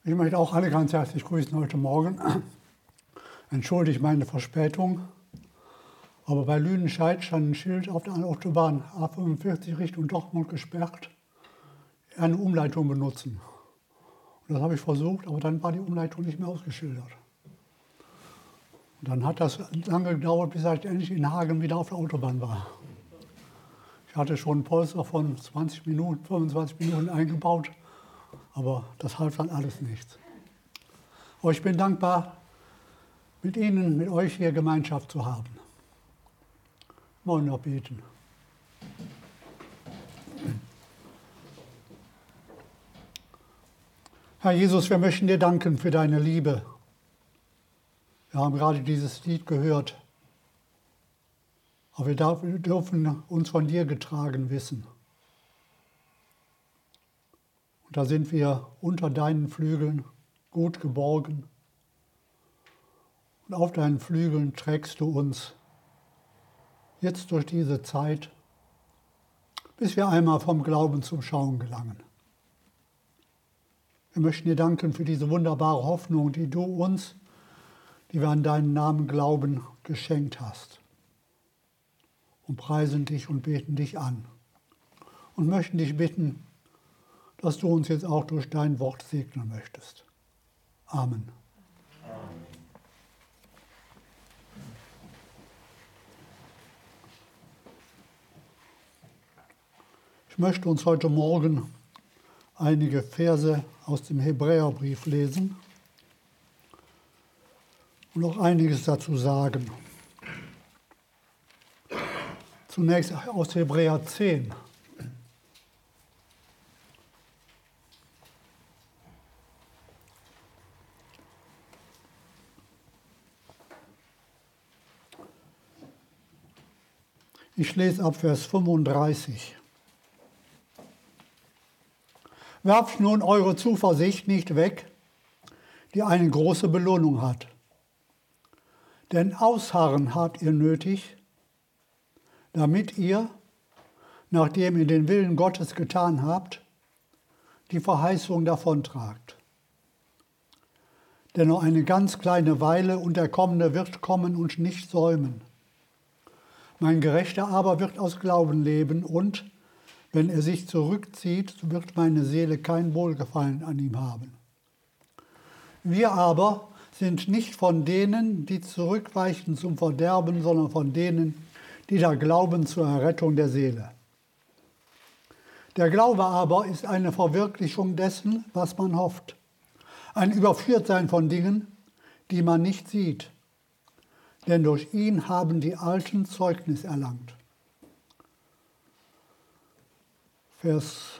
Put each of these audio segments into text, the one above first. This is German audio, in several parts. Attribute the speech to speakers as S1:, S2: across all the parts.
S1: Ich möchte auch alle ganz herzlich grüßen heute Morgen. Entschuldigt meine Verspätung, aber bei Lüdenscheid stand ein Schild auf der Autobahn A45 Richtung Dortmund gesperrt, eine Umleitung benutzen. Und das habe ich versucht, aber dann war die Umleitung nicht mehr ausgeschildert. Und dann hat das lange gedauert, bis ich endlich in Hagen wieder auf der Autobahn war. Ich hatte schon ein Polster von 20 Minuten, 25 Minuten eingebaut, aber das half dann alles nichts. Aber ich bin dankbar, mit Ihnen, mit euch hier Gemeinschaft zu haben. Wollen wir noch beten. Herr Jesus, wir möchten dir danken für deine Liebe. Wir haben gerade dieses Lied gehört, aber wir dürfen uns von dir getragen wissen. Und da sind wir unter deinen Flügeln gut geborgen. Und auf deinen Flügeln trägst du uns jetzt durch diese Zeit, bis wir einmal vom Glauben zum Schauen gelangen. Wir möchten dir danken für diese wunderbare Hoffnung, die du uns, die wir an deinen Namen glauben, geschenkt hast. Und preisen dich und beten dich an. Und möchten dich bitten, dass du uns jetzt auch durch dein Wort segnen möchtest. Amen. Ich möchte uns heute Morgen einige Verse aus dem Hebräerbrief lesen und noch einiges dazu sagen. Zunächst aus Hebräer 10. Ich lese ab Vers 35. Werft nun eure Zuversicht nicht weg, die eine große Belohnung hat. Denn Ausharren habt ihr nötig, damit ihr, nachdem ihr den Willen Gottes getan habt, die Verheißung davontragt. Denn nur eine ganz kleine Weile und der Kommende wird kommen und nicht säumen. Mein Gerechter aber wird aus Glauben leben und, wenn er sich zurückzieht, so wird meine Seele kein Wohlgefallen an ihm haben. Wir aber sind nicht von denen, die zurückweichen zum Verderben, sondern von denen, die da glauben zur Errettung der Seele. Der Glaube aber ist eine Verwirklichung dessen, was man hofft. Ein Überführtsein von Dingen, die man nicht sieht. Denn durch ihn haben die Alten Zeugnis erlangt. Vers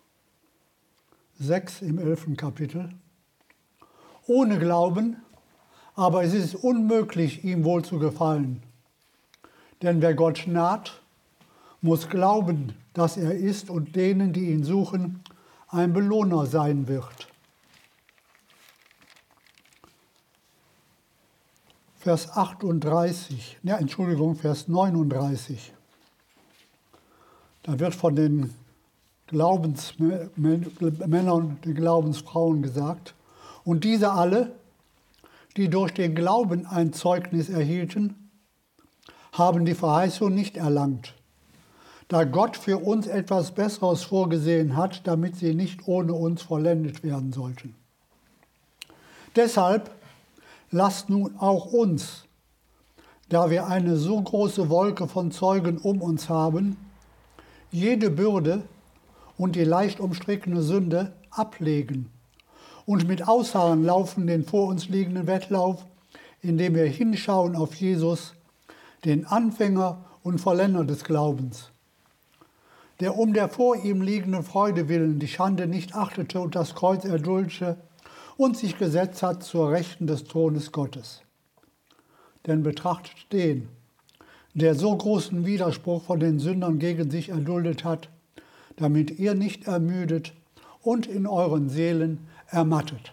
S1: 6 im 11. Kapitel. Ohne Glauben, aber es ist unmöglich, ihm wohl zu gefallen. Denn wer Gott naht, muss glauben, dass er ist und denen, die ihn suchen, ein Belohner sein wird. Vers 39. Da wird von den Glaubensmännern, den Glaubensfrauen gesagt, und diese alle, die durch den Glauben ein Zeugnis erhielten, haben die Verheißung nicht erlangt, da Gott für uns etwas Besseres vorgesehen hat, damit sie nicht ohne uns vollendet werden sollten. Deshalb lasst nun auch uns, da wir eine so große Wolke von Zeugen um uns haben, jede Bürde und die leicht umstrickene Sünde ablegen und mit Ausharren laufen den vor uns liegenden Wettlauf, indem wir hinschauen auf Jesus, den Anfänger und Vollender des Glaubens, der um der vor ihm liegenden Freude willen die Schande nicht achtete und das Kreuz erduldete und sich gesetzt hat zur Rechten des Thrones Gottes. Denn betrachtet den, der so großen Widerspruch von den Sündern gegen sich erduldet hat, damit ihr nicht ermüdet und in euren Seelen ermattet.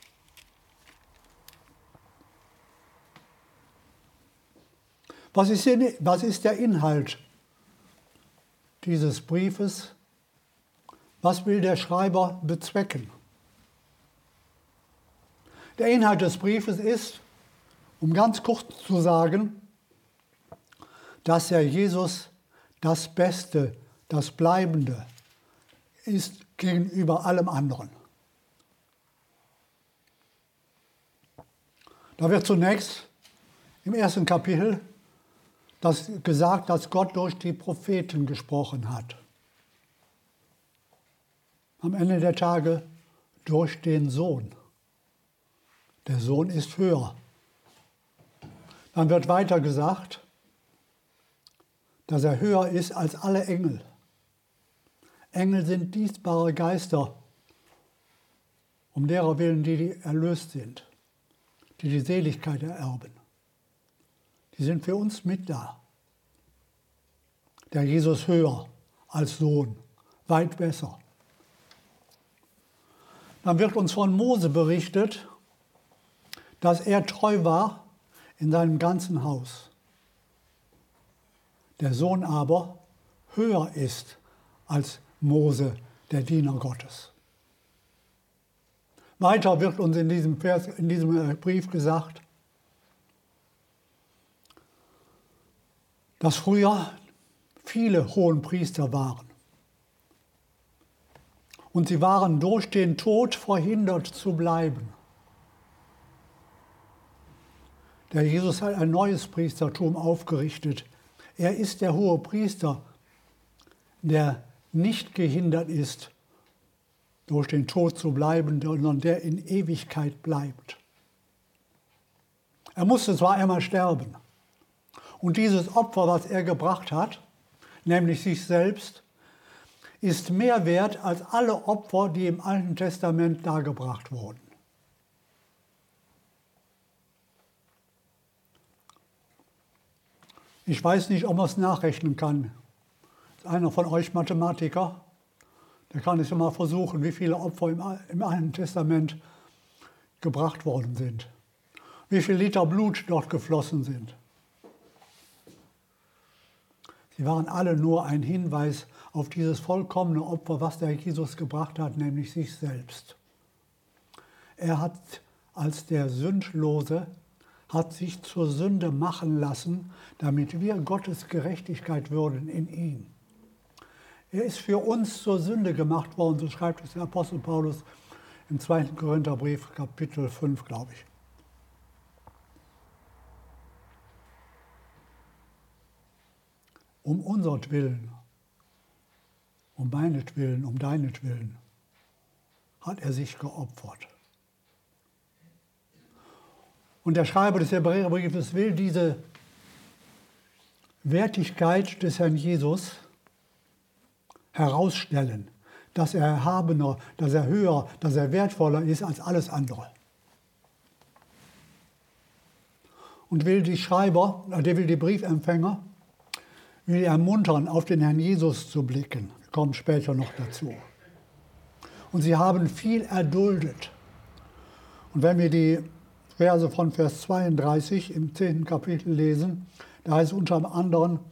S1: Was ist der Inhalt dieses Briefes? Was will der Schreiber bezwecken? Der Inhalt des Briefes ist, um ganz kurz zu sagen, dass der Jesus das Beste, das Bleibende ist gegenüber allem anderen. Da wird zunächst im ersten Kapitel gesagt, dass Gott durch die Propheten gesprochen hat. Am Ende der Tage durch den Sohn. Der Sohn ist höher. Dann wird weiter gesagt, dass er höher ist als alle Engel. Engel sind dienstbare Geister, um derer willen, die erlöst sind, die die Seligkeit ererben. Die sind für uns mit da. Der Jesus höher als Sohn, weit besser. Dann wird uns von Mose berichtet, dass er treu war in seinem ganzen Haus. Der Sohn aber höher ist als Mose, der Diener Gottes. Weiter wird uns in diesem Brief gesagt, dass früher viele Hohenpriester waren. Und sie waren durch den Tod verhindert zu bleiben. Der Jesus hat ein neues Priestertum aufgerichtet. Er ist der hohe Priester, der nicht gehindert ist, durch den Tod zu bleiben, sondern der in Ewigkeit bleibt. Er musste zwar einmal sterben. Und dieses Opfer, was er gebracht hat, nämlich sich selbst, ist mehr wert als alle Opfer, die im Alten Testament dargebracht wurden. Ich weiß nicht, ob man es nachrechnen kann. Ist einer von euch Mathematiker? Der kann es ja mal versuchen, wie viele Opfer im Alten Testament gebracht worden sind. Wie viel Liter Blut dort geflossen sind. Sie waren alle nur ein Hinweis auf dieses vollkommene Opfer, was der Jesus gebracht hat, nämlich sich selbst. Er hat als der Sündlose, hat sich zur Sünde machen lassen, damit wir Gottes Gerechtigkeit würden in ihm. Er ist für uns zur Sünde gemacht worden, so schreibt es der Apostel Paulus im 2. Korintherbrief, Kapitel 5, glaube ich. Um unsertwillen, um meinetwillen, um deinetwillen hat er sich geopfert. Und der Schreiber des Hebräerbriefes will diese Wertigkeit des Herrn Jesus herausstellen, dass er erhabener, dass er höher, dass er wertvoller ist als alles andere. Und will die Schreiber, der will die Briefempfänger, will ermuntern, auf den Herrn Jesus zu blicken. Wir kommen später noch dazu. Und sie haben viel erduldet. Und wenn wir die Verse von Vers 32 im 10. Kapitel lesen, da heißt es unter anderem,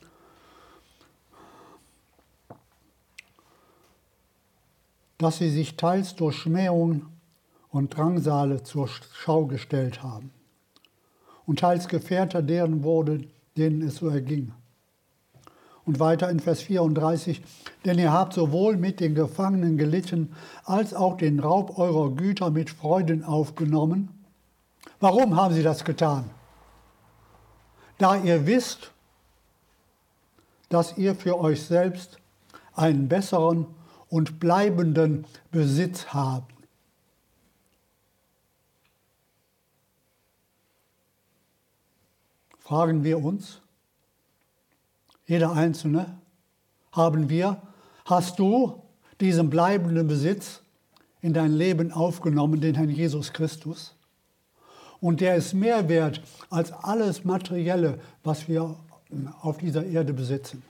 S1: dass sie sich teils durch Schmähungen und Drangsale zur Schau gestellt haben und teils Gefährter deren wurde, denen es so erging. Und weiter in Vers 34, denn ihr habt sowohl mit den Gefangenen gelitten, als auch den Raub eurer Güter mit Freuden aufgenommen. Warum haben sie das getan? Da ihr wisst, dass ihr für euch selbst einen besseren und bleibenden Besitz habt. Fragen wir uns, jeder Einzelne, hast du diesen bleibenden Besitz in dein Leben aufgenommen, den Herrn Jesus Christus? Und der ist mehr wert als alles Materielle, was wir auf dieser Erde besitzen.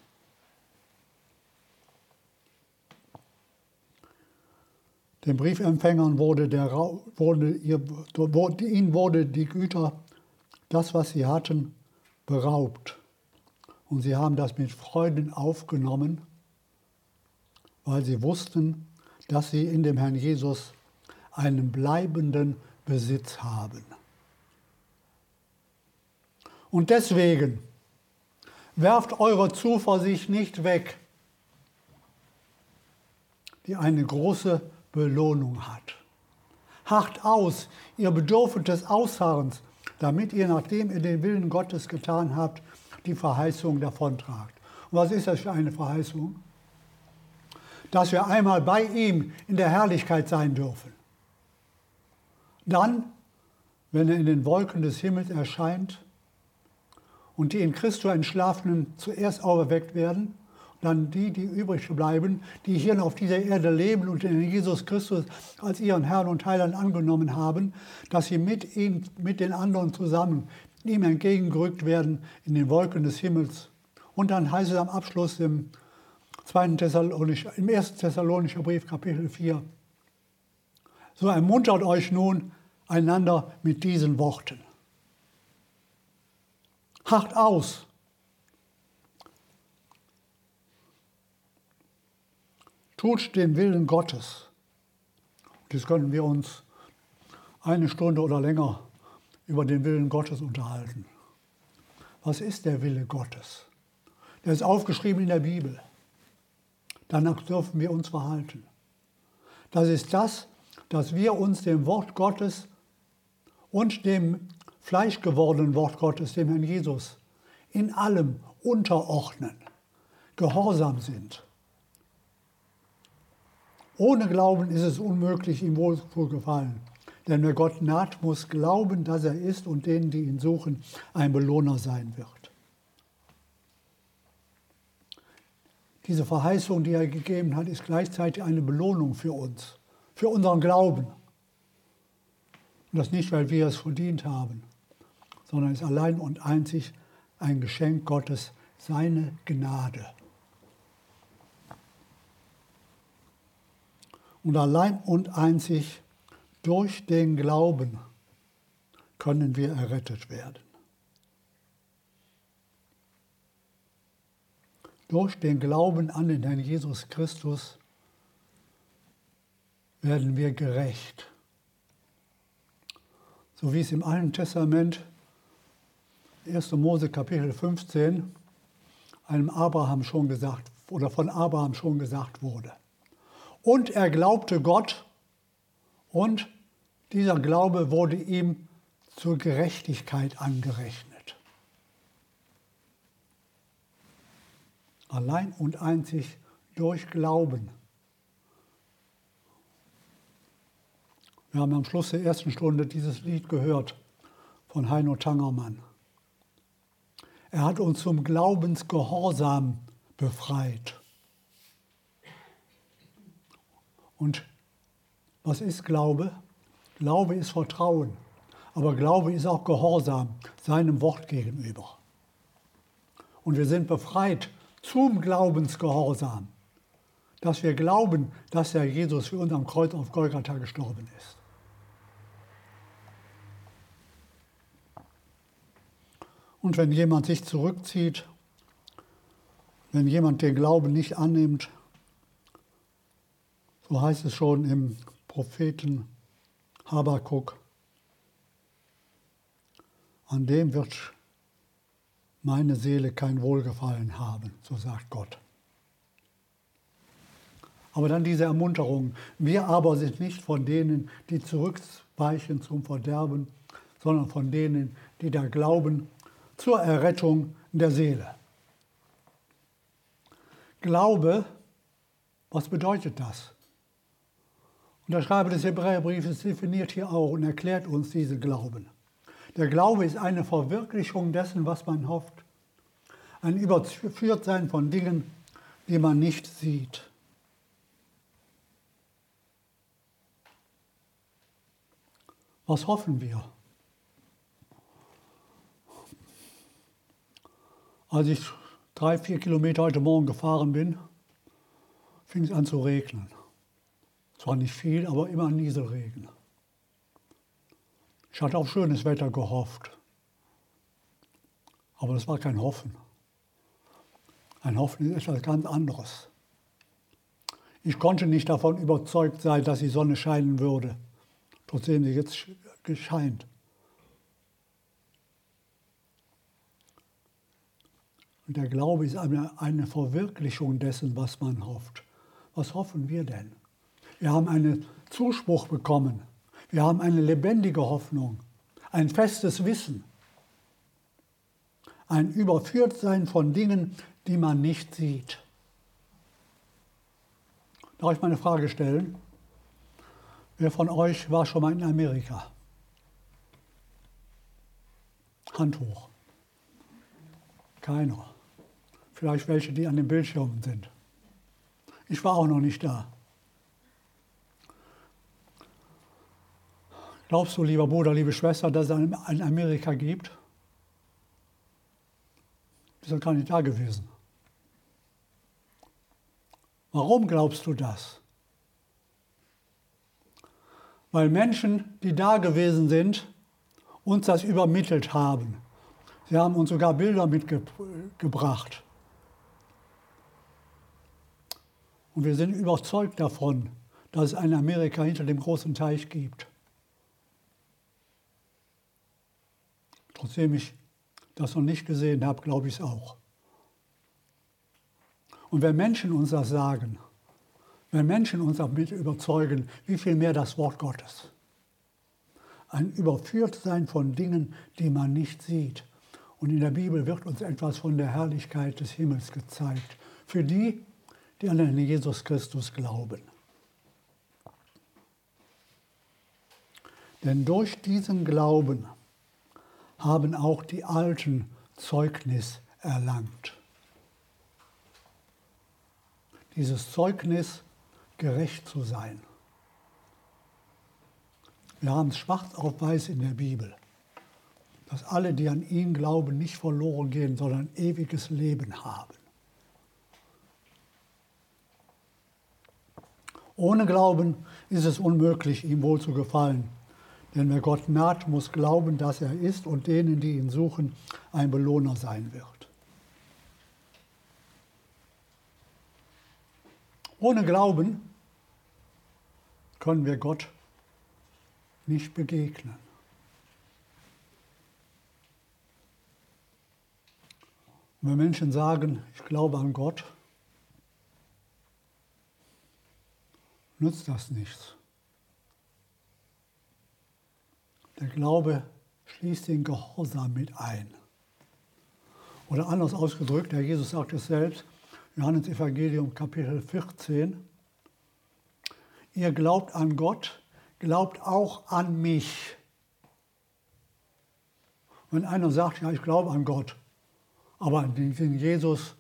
S1: Den Briefempfängern ihnen wurde die Güter, das, was sie hatten, beraubt. Und sie haben das mit Freuden aufgenommen, weil sie wussten, dass sie in dem Herrn Jesus einen bleibenden Besitz haben. Und deswegen werft eure Zuversicht nicht weg, die eine große Belohnung hat. Harrt aus, ihr bedürft des Ausharrens, damit ihr, nachdem ihr den Willen Gottes getan habt, die Verheißung davontragt. Und was ist das für eine Verheißung? Dass wir einmal bei ihm in der Herrlichkeit sein dürfen. Dann, wenn er in den Wolken des Himmels erscheint und die in Christus Entschlafenen zuerst auferweckt werden, dann die übrig bleiben, die hier auf dieser Erde leben und den Jesus Christus als ihren Herrn und Heiland angenommen haben, dass sie mit ihm, mit den anderen zusammen ihm entgegengerückt werden in den Wolken des Himmels. Und dann heißt es am Abschluss im 1. Thessalonischer Brief, Kapitel 4, so ermuntert euch nun einander mit diesen Worten. Harrt aus. Tut den Willen Gottes. Jetzt können wir uns eine Stunde oder länger über den Willen Gottes unterhalten. Was ist der Wille Gottes? Der ist aufgeschrieben in der Bibel. Danach dürfen wir uns verhalten. Das ist das, dass wir uns dem Wort Gottes und dem fleischgewordenen Wort Gottes, dem Herrn Jesus, in allem unterordnen, gehorsam sind. Ohne Glauben ist es unmöglich, ihm wohl zu gefallen. Denn wer Gott naht, muss glauben, dass er ist und denen, die ihn suchen, ein Belohner sein wird. Diese Verheißung, die er gegeben hat, ist gleichzeitig eine Belohnung für uns, für unseren Glauben. Und das nicht, weil wir es verdient haben, sondern ist allein und einzig ein Geschenk Gottes, seine Gnade. Und allein und einzig durch den Glauben können wir errettet werden. Durch den Glauben an den Herrn Jesus Christus werden wir gerecht. So wie es im Alten Testament, 1. Mose Kapitel 15, einem Abraham schon gesagt, oder von Abraham schon gesagt wurde. Und er glaubte Gott und dieser Glaube wurde ihm zur Gerechtigkeit angerechnet. Allein und einzig durch Glauben. Wir haben am Schluss der ersten Stunde dieses Lied gehört von Heino Tangermann. Er hat uns zum Glaubensgehorsam befreit. Und was ist Glaube? Glaube ist Vertrauen, aber Glaube ist auch Gehorsam seinem Wort gegenüber. Und wir sind befreit zum Glaubensgehorsam, dass wir glauben, dass der Jesus für uns am Kreuz auf Golgatha gestorben ist. Und wenn jemand sich zurückzieht, wenn jemand den Glauben nicht annimmt, so heißt es schon im Propheten Habakuk, an dem wird meine Seele kein Wohlgefallen haben, so sagt Gott. Aber dann diese Ermunterung, wir aber sind nicht von denen, die zurückweichen zum Verderben, sondern von denen, die da glauben zur Errettung der Seele. Glaube, was bedeutet das? Und der Schreiber des Hebräerbriefes definiert hier auch und erklärt uns diesen Glauben. Der Glaube ist eine Verwirklichung dessen, was man hofft. Ein Überführtsein von Dingen, die man nicht sieht. Was hoffen wir? Als ich 3-4 Kilometer heute Morgen gefahren bin, fing es an zu regnen. Zwar nicht viel, aber immer Nieselregen. Ich hatte auf schönes Wetter gehofft. Aber das war kein Hoffen. Ein Hoffen ist etwas ganz anderes. Ich konnte nicht davon überzeugt sein, dass die Sonne scheinen würde. Trotzdem sie jetzt scheint. Und der Glaube ist eine Verwirklichung dessen, was man hofft. Was hoffen wir denn? Wir haben einen Zuspruch bekommen. Wir haben eine lebendige Hoffnung, ein festes Wissen, ein Überführtsein von Dingen, die man nicht sieht. Darf ich mal eine Frage stellen? Wer von euch war schon mal in Amerika? Hand hoch. Keiner. Vielleicht welche, die an den Bildschirmen sind. Ich war auch noch nicht da. Glaubst du, lieber Bruder, liebe Schwester, dass es ein Amerika gibt? Du bist doch gar nicht da gewesen. Warum glaubst du das? Weil Menschen, die da gewesen sind, uns das übermittelt haben. Sie haben uns sogar Bilder mitgebracht. Und wir sind überzeugt davon, dass es ein Amerika hinter dem großen Teich gibt. Trotzdem ich das noch nicht gesehen habe, glaube ich es auch. Und wenn Menschen uns das sagen, wenn Menschen uns damit überzeugen, wie viel mehr das Wort Gottes. Ein Überführtsein von Dingen, die man nicht sieht. Und in der Bibel wird uns etwas von der Herrlichkeit des Himmels gezeigt. Für die, die an den Jesus Christus glauben. Denn durch diesen Glauben haben auch die Alten Zeugnis erlangt. Dieses Zeugnis, gerecht zu sein. Wir haben es schwarz auf weiß in der Bibel, dass alle, die an ihn glauben, nicht verloren gehen, sondern ewiges Leben haben. Ohne Glauben ist es unmöglich, ihm wohl zu gefallen. Denn wer Gott naht, muss glauben, dass er ist und denen, die ihn suchen, ein Belohner sein wird. Ohne Glauben können wir Gott nicht begegnen. Und wenn Menschen sagen, ich glaube an Gott, nützt das nichts. Der Glaube schließt den Gehorsam mit ein. Oder anders ausgedrückt, der Jesus sagt es selbst, Johannes Evangelium Kapitel 14, ihr glaubt an Gott, glaubt auch an mich. Wenn einer sagt, ja, ich glaube an Gott, aber an den Jesus,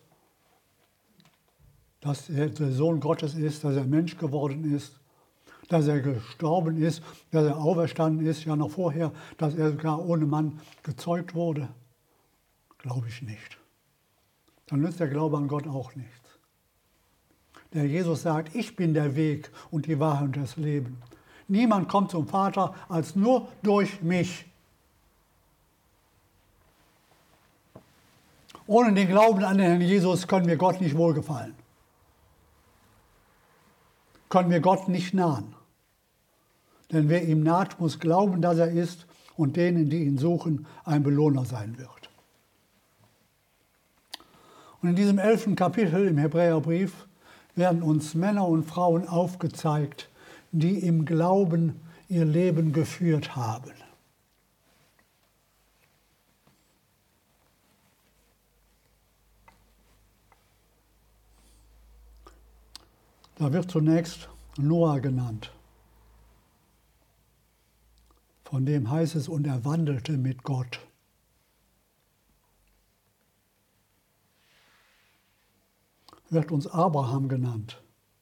S1: dass er der Sohn Gottes ist, dass er Mensch geworden ist, dass er gestorben ist, dass er auferstanden ist, ja noch vorher, dass er sogar ohne Mann gezeugt wurde, glaube ich nicht. Dann nützt der Glaube an Gott auch nichts. Der Jesus sagt, ich bin der Weg und die Wahrheit und das Leben. Niemand kommt zum Vater als nur durch mich. Ohne den Glauben an den Herrn Jesus können wir Gott nicht wohlgefallen. Können wir Gott nicht nahen. Denn wer ihm naht, muss glauben, dass er ist und denen, die ihn suchen, ein Belohner sein wird. Und in diesem 11. Kapitel im Hebräerbrief werden uns Männer und Frauen aufgezeigt, die im Glauben ihr Leben geführt haben. Da wird zunächst Noah genannt. Von dem heißt es, und er wandelte mit Gott. Wird uns Abraham genannt.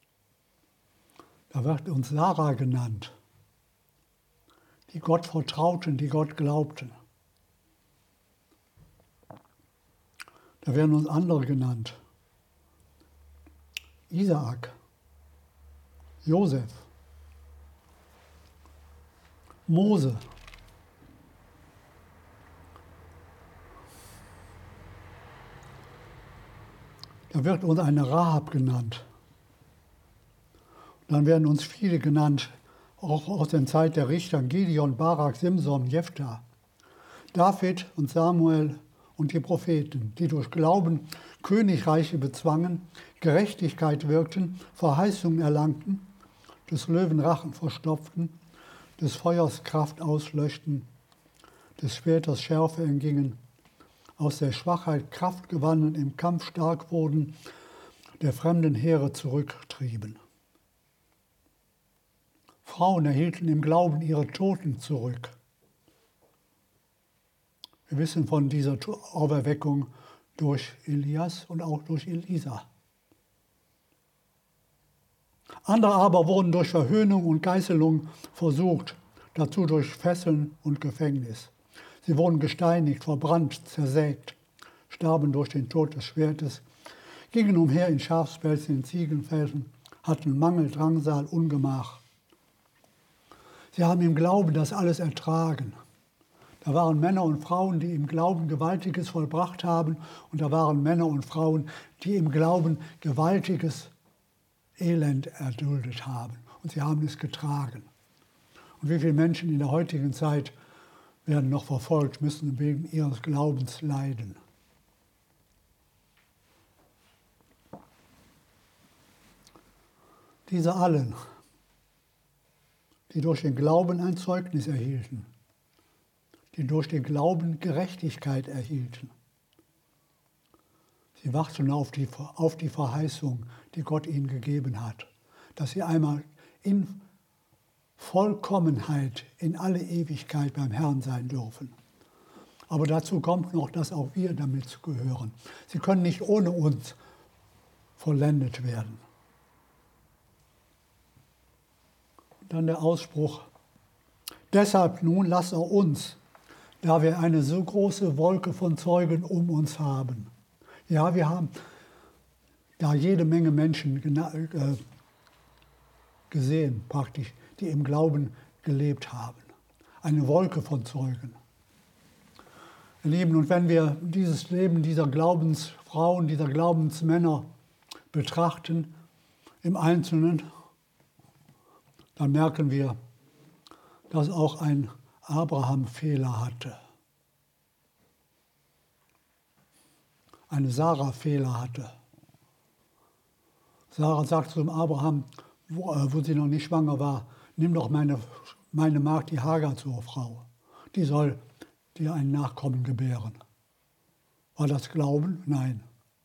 S1: Da wird uns Sarah genannt, die Gott vertrauten, die Gott glaubten. Da werden uns andere genannt. Isaak, Josef, Mose. Da wird uns eine Rahab genannt. Und dann werden uns viele genannt, auch aus der Zeit der Richter, Gideon, Barak, Simson, Jephthah, David und Samuel und die Propheten, die durch Glauben Königreiche bezwangen, Gerechtigkeit wirkten, Verheißungen erlangten, des Löwen Rachen verstopften, des Feuers Kraft auslöschten, des Schwerters Schärfe entgingen, aus der Schwachheit Kraft gewannen, im Kampf stark wurden, der fremden Heere zurücktrieben. Frauen erhielten im Glauben ihre Toten zurück. Wir wissen von dieser Auferweckung durch Elias und auch durch Elisa. Andere aber wurden durch Verhöhnung und Geißelung versucht, dazu durch Fesseln und Gefängnis. Sie wurden gesteinigt, verbrannt, zersägt, starben durch den Tod des Schwertes, gingen umher in Schafspelzen, in Ziegenfelsen, hatten Mangel, Drangsal, Ungemach. Sie haben im Glauben das alles ertragen. Da waren Männer und Frauen, die im Glauben Gewaltiges vollbracht haben, und da waren Männer und Frauen, die im Glauben gewaltiges Elend erduldet haben. Und sie haben es getragen. Und wie viele Menschen in der heutigen Zeit werden noch verfolgt, müssen wegen ihres Glaubens leiden. Diese allen, die durch den Glauben ein Zeugnis erhielten, die durch den Glauben Gerechtigkeit erhielten. Sie warteten auf die Verheißung, die Gott ihnen gegeben hat, dass sie einmal in Vollkommenheit in alle Ewigkeit beim Herrn sein dürfen. Aber dazu kommt noch, dass auch wir damit gehören. Sie können nicht ohne uns vollendet werden. Dann der Ausspruch: Deshalb nun lasst auch uns, da wir eine so große Wolke von Zeugen um uns haben. Ja, wir haben da jede Menge Menschen gesehen, praktisch, die im Glauben gelebt haben. Eine Wolke von Zeugen. Ihr Lieben, und wenn wir dieses Leben dieser Glaubensfrauen, dieser Glaubensmänner betrachten im Einzelnen, dann merken wir, dass auch ein Abraham Fehler hatte. Eine Sarah Fehler hatte. Sarah sagt zu dem Abraham, wo sie noch nicht schwanger war: Nimm doch meine Magd, die Hagar, zur Frau. Die soll dir einen Nachkommen gebären. War das Glauben? Nein.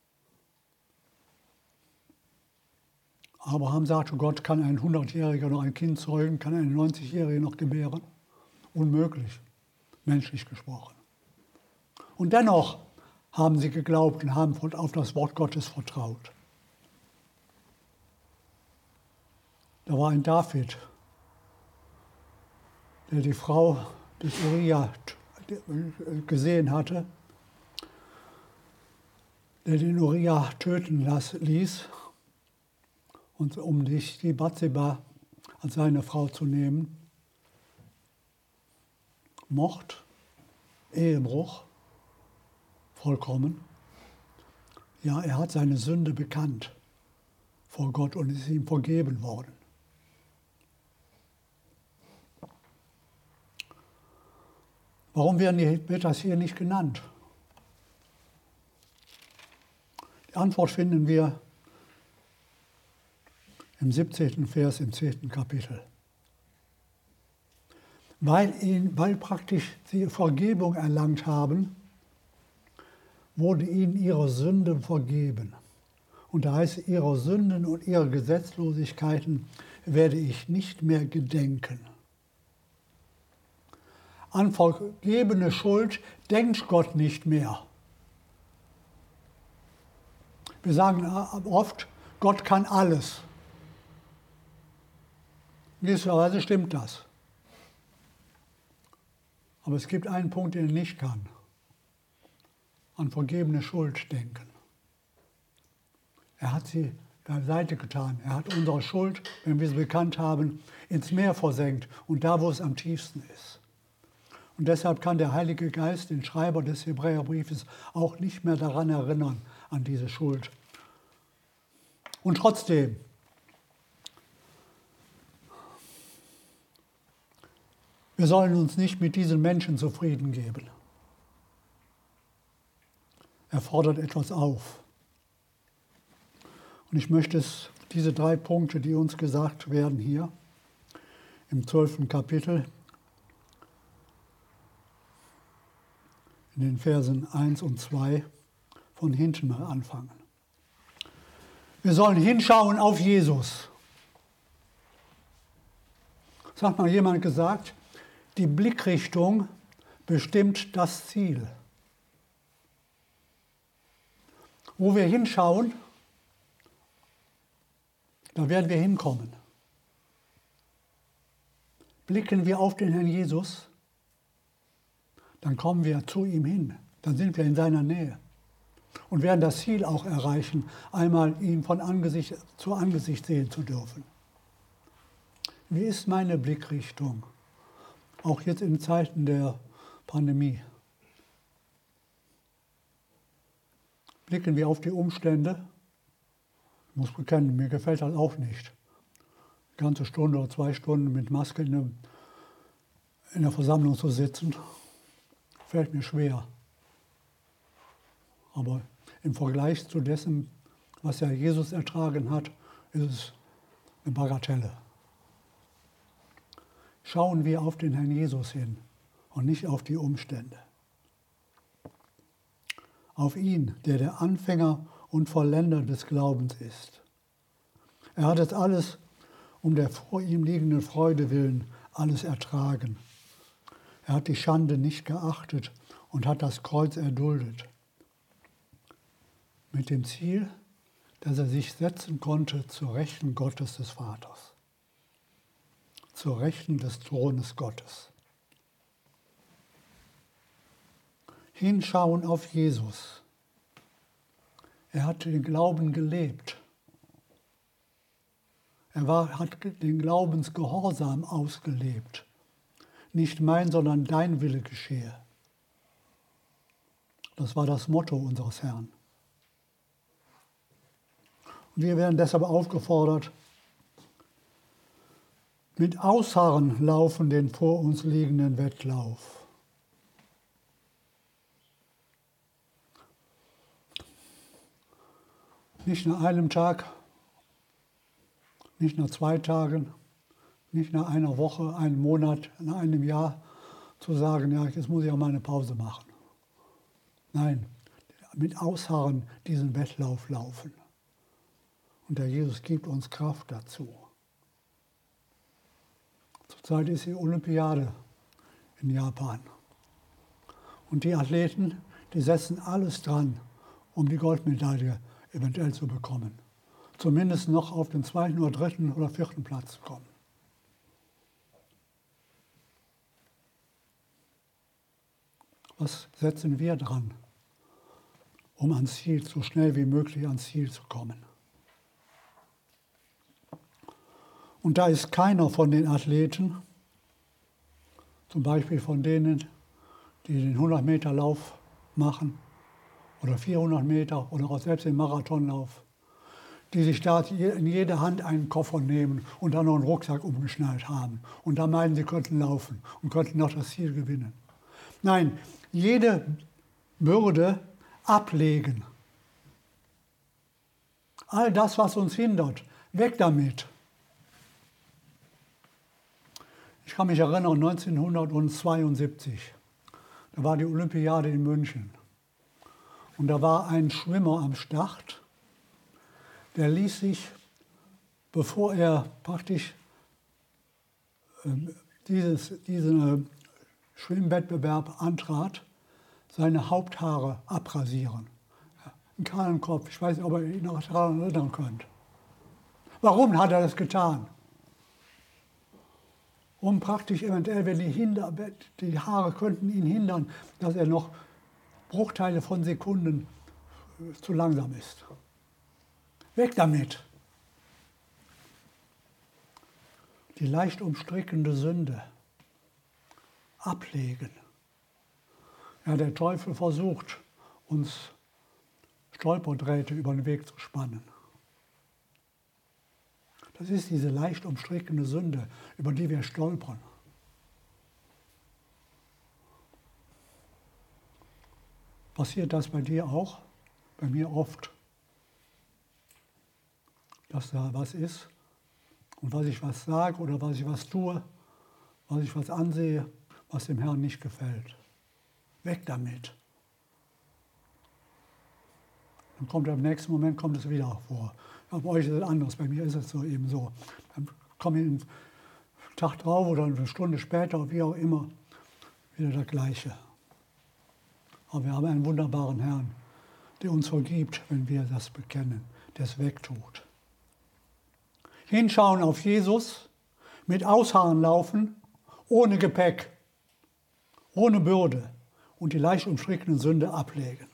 S1: Abraham sagte, Gott, kann ein 100-Jähriger noch ein Kind zeugen, kann ein 90-Jähriger noch gebären? Unmöglich, menschlich gesprochen. Und dennoch haben sie geglaubt und haben auf das Wort Gottes vertraut. Da war ein David, der die Frau des Uriah gesehen hatte, der den Uriah töten ließ, und um die Bathseba als seine Frau zu nehmen. Mord, Ehebruch, vollkommen. Ja, er hat seine Sünde bekannt vor Gott und ist ihm vergeben worden. Warum wird das hier nicht genannt? Die Antwort finden wir im 17. Vers im 10. Kapitel. Weil praktisch sie Vergebung erlangt haben, wurde ihnen ihre Sünde vergeben. Und da heißt, ihre Sünden und ihre Gesetzlosigkeiten werde ich nicht mehr gedenken. An vergebene Schuld denkt Gott nicht mehr. Wir sagen oft, Gott kann alles. In gewisser Weise stimmt das. Aber es gibt einen Punkt, den er nicht kann. An vergebene Schuld denken. Er hat sie beiseite getan. Er hat unsere Schuld, wenn wir sie bekannt haben, ins Meer versenkt. Und da, wo es am tiefsten ist. Und deshalb kann der Heilige Geist den Schreiber des Hebräerbriefes auch nicht mehr daran erinnern, an diese Schuld. Und trotzdem, Wir sollen uns nicht mit diesen Menschen zufrieden geben. Er fordert etwas auf. Und ich möchte diese 3 Punkte, die uns gesagt werden hier im 12. Kapitel, in den Versen 1 und 2 von hinten mal anfangen. Wir sollen hinschauen auf Jesus. Das hat mal jemand gesagt, die Blickrichtung bestimmt das Ziel. Wo wir hinschauen, da werden wir hinkommen. Blicken wir auf den Herrn Jesus, dann kommen wir zu ihm hin. Dann sind wir in seiner Nähe und werden das Ziel auch erreichen, einmal ihn von Angesicht zu Angesicht sehen zu dürfen. Wie ist meine Blickrichtung? Auch jetzt in Zeiten der Pandemie. Blicken wir auf die Umstände? Ich muss bekennen, mir gefällt das auch nicht. Eine ganze Stunde oder 2 Stunden mit Maske in der Versammlung zu sitzen, fällt mir schwer. Aber im Vergleich zu dessen, was ja Jesus ertragen hat, ist es eine Bagatelle. Schauen wir auf den Herrn Jesus hin und nicht auf die Umstände. Auf ihn, der der Anfänger und Vollender des Glaubens ist. Er hat es alles um der vor ihm liegenden Freude willen alles ertragen. Er hat die Schande nicht geachtet und hat das Kreuz erduldet. Mit dem Ziel, dass er sich setzen konnte zur Rechten Gottes des Vaters. Zur Rechten des Thrones Gottes. Hinschauen auf Jesus. Er hat den Glauben gelebt. Hat den Glaubensgehorsam ausgelebt. Nicht mein, sondern dein Wille geschehe. Das war das Motto unseres Herrn. Und wir werden deshalb aufgefordert, mit Ausharren laufen den vor uns liegenden Wettlauf. Nicht nach einem Tag, nicht nach 2 Tagen, nicht nach einer Woche, einem Monat, nach einem Jahr zu sagen, ja, jetzt muss ich auch mal eine Pause machen. Nein, mit Ausharren diesen Wettlauf laufen. Und der Jesus gibt uns Kraft dazu. Zurzeit ist die Olympiade in Japan. Und die Athleten, die setzen alles dran, um die Goldmedaille eventuell zu bekommen. Zumindest noch auf den 2., oder 3. oder 4. Platz zu kommen. Was setzen wir dran, um ans Ziel, so schnell wie möglich ans Ziel zu kommen? Und da ist keiner von den Athleten, zum Beispiel von denen, die den 100-Meter-Lauf machen oder 400 Meter oder auch selbst den Marathonlauf, die sich da in jede Hand einen Koffer nehmen und dann noch einen Rucksack umgeschnallt haben und da meinen, sie könnten laufen und könnten noch das Ziel gewinnen. Nein, jede Bürde ablegen. All das, was uns hindert, weg damit. Ich kann mich erinnern, 1972, da war die Olympiade in München. Und da war ein Schwimmer am Start, der ließ sich, bevor er praktisch diesen Schwimmwettbewerb antrat, seine Haupthaare abrasieren. Einen kahlen Kopf, ich weiß nicht, ob ihr ihn noch daran erinnern könnt. Warum hat er das getan? Um praktisch eventuell, wenn die Haare könnten ihn hindern, dass er noch Bruchteile von Sekunden zu langsam ist. Weg damit. Die leicht umstrickende Sünde ablegen. Ja, der Teufel versucht, uns Stolperdrähte über den Weg zu spannen. Das ist diese leicht umstrickende Sünde, über die wir stolpern. Passiert das bei dir auch? Bei mir oft, dass da was ist und was ich was sage oder was ich was tue, was ich was ansehe, was dem Herrn nicht gefällt. Weg damit. Dann kommt im nächsten Moment kommt es wieder vor. Ja, bei euch ist es anders, bei mir ist es so eben so. Dann komme ich einen Tag drauf oder eine Stunde später, wie auch immer, wieder das Gleiche. Aber wir haben einen wunderbaren Herrn, der uns vergibt, wenn wir das bekennen, der es wegtut. Hinschauen auf Jesus, mit Ausharren laufen, ohne Gepäck, ohne Bürde und die leicht umstrickene Sünde ablegen.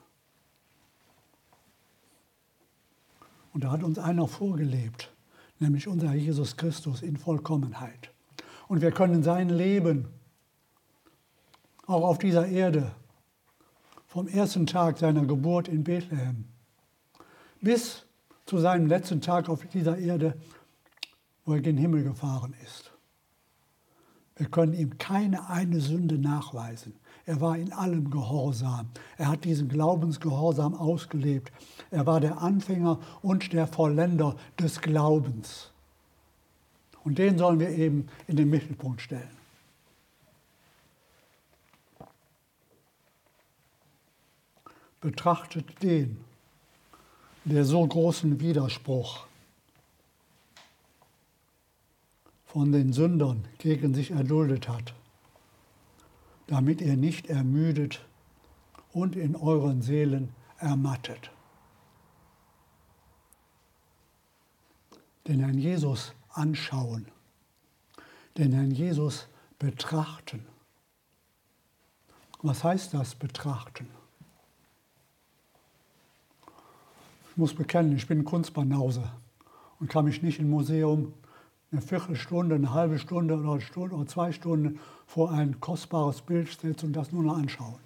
S1: Und da hat uns einer vorgelebt, nämlich unser Jesus Christus in Vollkommenheit. Und wir können sein Leben auch auf dieser Erde vom ersten Tag seiner Geburt in Bethlehem bis zu seinem letzten Tag auf dieser Erde, wo er gen Himmel gefahren ist. Wir können ihm keine eine Sünde nachweisen. Er war in allem gehorsam. Er hat diesen Glaubensgehorsam ausgelebt. Er war der Anfänger und der Vollender des Glaubens. Und den sollen wir eben in den Mittelpunkt stellen. Betrachtet den, der so großen Widerspruch von den Sündern gegen sich erduldet hat, damit ihr nicht ermüdet und in euren Seelen ermattet. Den Herrn Jesus anschauen, den Herrn Jesus betrachten. Was heißt das, betrachten? Ich muss bekennen, ich bin Kunstbanause und kann mich nicht im Museum eine Viertelstunde, eine halbe Stunde oder eine Stunde oder 2 Stunden vor ein kostbares Bild setzen und das nur noch anschauen.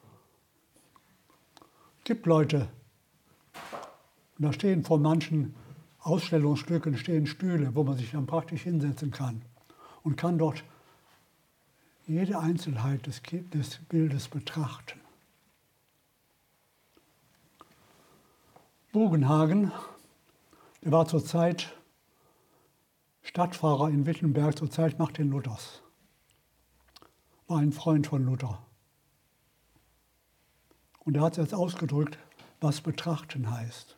S1: Es gibt Leute, und da stehen vor manchen Ausstellungsstücken stehen Stühle, wo man sich dann praktisch hinsetzen kann und kann dort jede Einzelheit des Bildes betrachten. Bugenhagen, der war zur Zeit Stadtpfarrer in Wittenberg zur Zeit Martin Luthers. War ein Freund von Luther. Und er hat jetzt ausgedrückt, was betrachten heißt.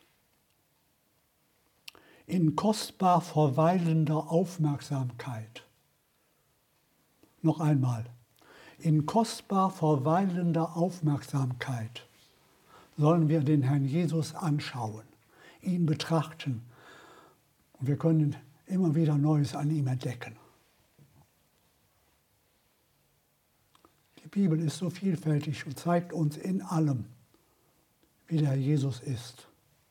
S1: In kostbar verweilender Aufmerksamkeit. Noch einmal. In kostbar verweilender Aufmerksamkeit sollen wir den Herrn Jesus anschauen, ihn betrachten. Und wir können immer wieder Neues an ihm entdecken. Die Bibel ist so vielfältig und zeigt uns in allem, wie der Herr Jesus ist.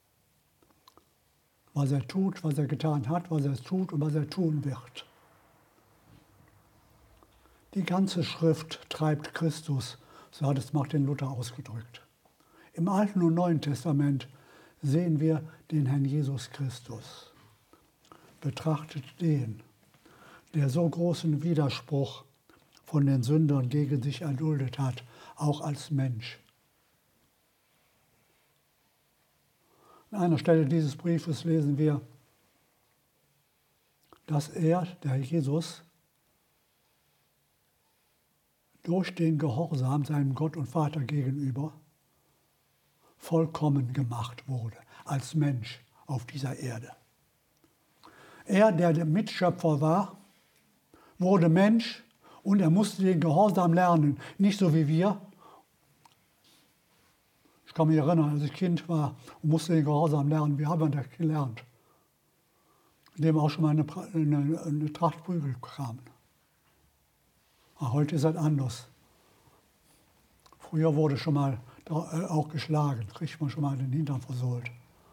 S1: Was er tut, was er getan hat, was er tut und was er tun wird. Die ganze Schrift treibt Christus, so hat es Martin Luther ausgedrückt. Im Alten und Neuen Testament sehen wir den Herrn Jesus Christus. Betrachtet den, der so großen Widerspruch von den Sündern gegen sich erduldet hat, auch als Mensch. An einer Stelle dieses Briefes lesen wir, dass er, der Herr Jesus, durch den Gehorsam seinem Gott und Vater gegenüber vollkommen gemacht wurde, als Mensch auf dieser Erde. Er, der Mitschöpfer war, wurde Mensch und er musste den Gehorsam lernen. Nicht so wie wir. Ich kann mich erinnern, als ich Kind war und musste den Gehorsam lernen. Wie haben wir das gelernt? Indem auch schon mal eine Tracht Prügel kamen. Heute ist das anders. Früher wurde schon mal auch geschlagen, kriegt man schon mal den Hintern versohlt.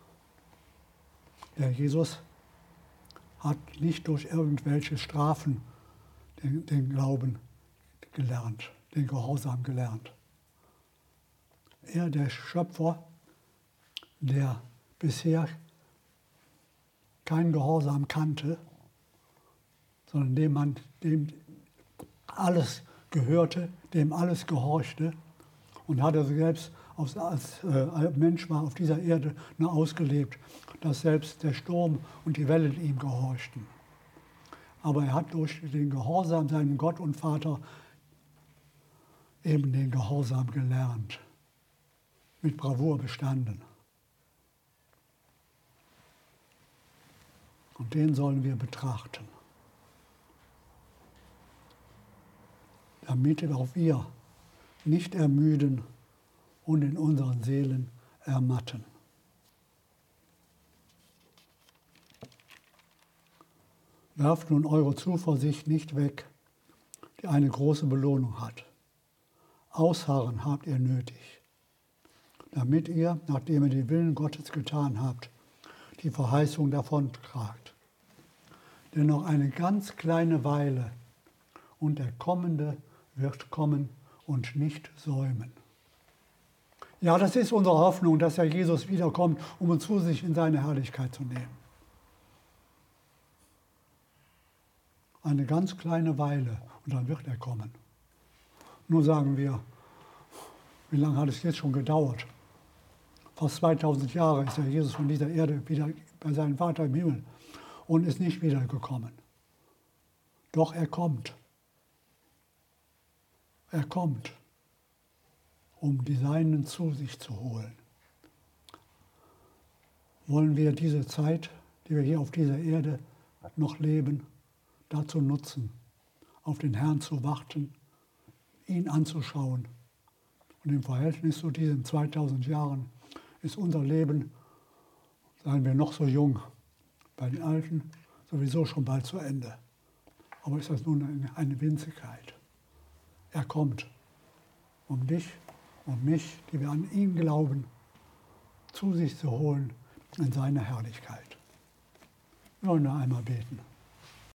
S1: Der Jesus hat nicht durch irgendwelche Strafen den Glauben gelernt, den Gehorsam gelernt. Er, der Schöpfer, der bisher keinen Gehorsam kannte, sondern dem alles gehörte, dem alles gehorchte und hatte selbst als Mensch war auf dieser Erde nur ausgelebt, dass selbst der Sturm und die Wellen ihm gehorchten. Aber er hat durch den Gehorsam seinem Gott und Vater eben den Gehorsam gelernt, mit Bravour bestanden. Und den sollen wir betrachten, damit auch wir nicht ermüden und in unseren Seelen ermatten. Werft nun eure Zuversicht nicht weg, die eine große Belohnung hat. Ausharren habt ihr nötig, damit ihr, nachdem ihr den Willen Gottes getan habt, die Verheißung davontragt. Denn noch eine ganz kleine Weile und der Kommende wird kommen und nicht säumen. Ja, das ist unsere Hoffnung, dass Herr Jesus wiederkommt, um uns zu sich in seine Herrlichkeit zu nehmen. Eine ganz kleine Weile und dann wird er kommen. Nur sagen wir, wie lange hat es jetzt schon gedauert? Fast 2000 Jahre ist Herr Jesus von dieser Erde wieder bei seinem Vater im Himmel und ist nicht wiedergekommen. Doch er kommt. Er kommt, um die Seinen zu sich zu holen. Wollen wir diese Zeit, die wir hier auf dieser Erde noch leben, dazu nutzen, auf den Herrn zu warten, ihn anzuschauen. Und im Verhältnis zu diesen 2000 Jahren ist unser Leben, seien wir noch so jung, bei den Alten sowieso schon bald zu Ende. Aber ist das nun eine Winzigkeit? Er kommt, um dich und mich, die wir an ihn glauben, zu sich zu holen in seine Herrlichkeit. Wir wollen noch einmal beten.